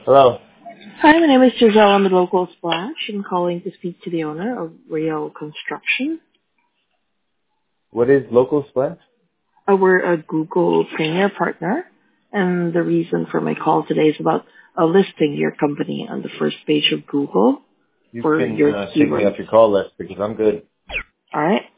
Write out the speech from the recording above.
Hello. Hi, my name is Giselle. I'm the local Splash. I'm calling to speak to the owner of Real Construction. What is local splash? We're a Google Premier partner, and the reason for my call today is about listing your company on the first page of Google You for can your take me keywords. off your call list because I'm good. All right.